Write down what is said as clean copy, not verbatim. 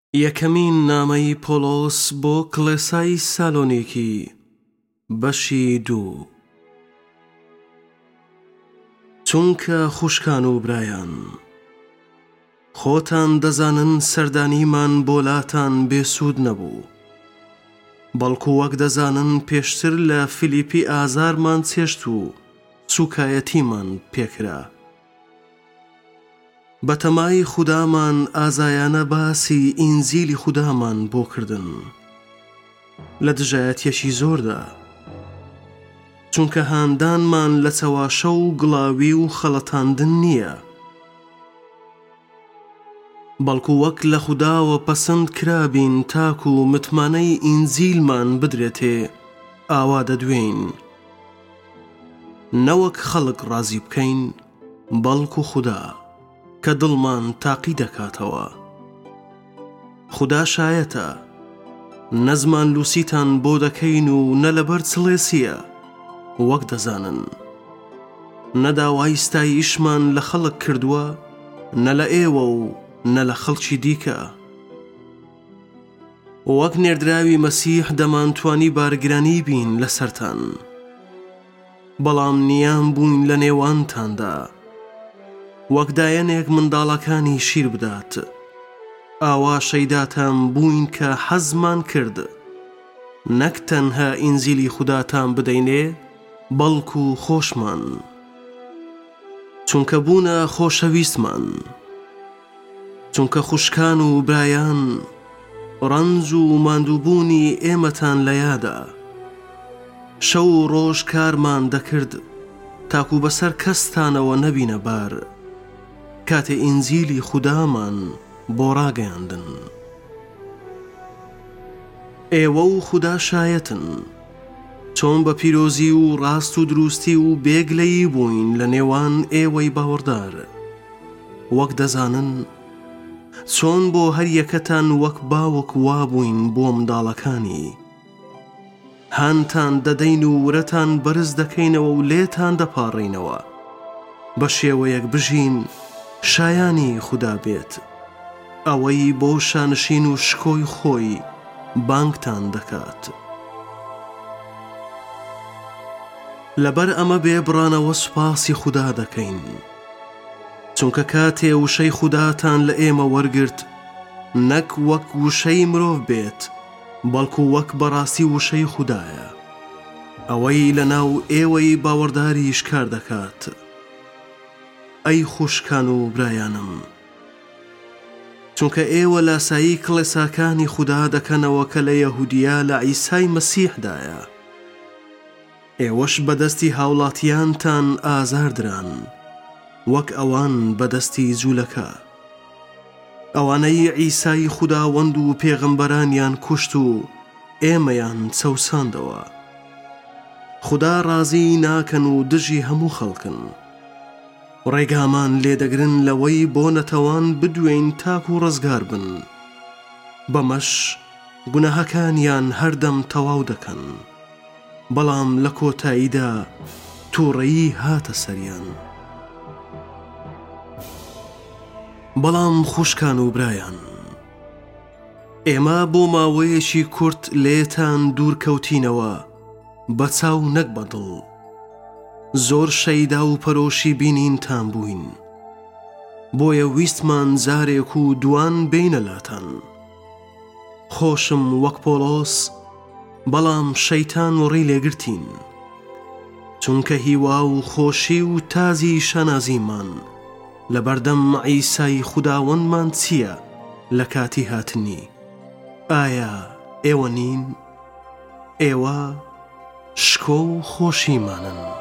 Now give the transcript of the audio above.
یەکەمین نامەی پۆلۆس بۆ کڵێسای سالۆنیکی بەشی 2. چونکە خوشکان و برایان، خۆتان دەزانن سەردانیمان بۆلاتان بێسوود نەبوو، بەڵکو وەک دەزانن پێشتر لە فیلیپی ئازارمان چێشت و سوکایەتیمان پێکرا. بەتەمای خودامان ئازایانە باسی ئینجیلی خودامان بۆ کردن لە دژایەتیەشی زۆردا، چونکە هاندانمان لە چەواشە و گڵاوی و خەڵەتاندن نییە، بەڵکو وەک لە خوداوە پەسەند کرابین تاکو و متمانەی ئینجیلمان بدرێتێ ئاوا دەدوێین، نەوەک خەڵک ڕازی بکەین بەڵکو خوددا کە دڵمان تاقی دەکاتەوە. خوددا شایەتە نەزمان لووسیتان بۆ دەکەین و نە لەبەر چڵێسیە وەک دەزانن، نەداوای ستایشمان لە خەڵک کردووە، نە لە ئێوە و نە لە خەڵکی دیکە. وەک نێردراوی مەسیح دەمانتوانی بارگرانی بین لەسەرتان، بەڵام نیان بووین لە نێوانتاندا، وەک دایەنێک منداڵەکانی شیر بدات. ئاوا شەیداتان بووین کە حەزمان کرد نەک تەنها ئینجیلی خوداتان بدەینێ بەڵکو خۆشمان، چونکە بوونە خۆشەویستمان. چونکە خوشکان و برایان، ڕەنج و ماندووبوونی ئێمەتان لە یادا، شەو و ڕۆژ کارمان دەکرد تاکو بەسەر کەستانەوە نەبینە بار کاتێ ئینجیلی خودامان بۆ ڕاگەیاندن. ئێوە و خوددا شایەتن چۆن بە پیرۆزی و ڕاست و دروستی و بێگلەیی بووین لە نێوان ئێوەی باوەڕدار، وەک دەزانن چۆن بۆ هەر یەکەتان وەک باوک وا بووین بۆ منداڵەکانی. هانتان دەدەین و ورەتان بەرز دەکەینەوە و لێتان دەپاڕینەوە بە شێوەیەک بژین شایانی خوددا بێت، ئەوەی بۆ شانشین و شکۆی خۆی بانگتان دەکات. لەبەر ئەمە بێبڕانەوە سوپاسی خوددا دەکەین، چونکە کاتێ وشەی خوداتان لە ئێمە وەرگرت، نەک وەک وشەی مرۆڤ بێت بەڵکو وەک بەڕاستی وشەی خوددایە، ئەوەی لە ناو ئێوەی باوەڕداریش کار دەکات. ئەی خوشکان و برایانم، چونکە ئێوە لاسایی کڵێساکانی خوددا دەکەنەوە کە لە یەهودیا لە عیسای مەسیحدایە، ئێوەش بەدەستی هاوڵاتیانتان ئازاردران وەک ئەوان بەدەستی جوولەکە، ئەوانەی عیسای خوداوەند و پێغەمبەرانیان کوشت و ئێمەیان چەوساندەوە. خوددا ڕازی ناکەن و دژی هەموو خەڵکن، ڕێگامان لێدەگرن لەوەی بۆ نەتەوان بدوێین تاک و ڕزگار بن، بەمەش گوناهەکانیان هەردەم تەواو دەکەن، بەڵام لە کۆتاییدا تووڕەیی هاتە سەریان. بەڵام خوشکان و برایان، ئێمە بۆ ماوەیەکی کورت لێتان دوورکەوتینەوە بە چاو نەک بەدڵ، زۆر شەیدا و پەرۆشی بینینتان بووین، بۆیە ویستمان جارێک و دوان بینەلاتان. خۆشم وەک پۆلۆس، بەڵام شەیتان وڕی لێگرتین، چونکە هیوا و خۆشی و تازی شەنازیمان لە بەردەم عیسای خوداوەندمان چییە لە کاتی هاتنی؟ ئایا ئێوە نین؟ ئێوە شکۆ و خۆشیمانن.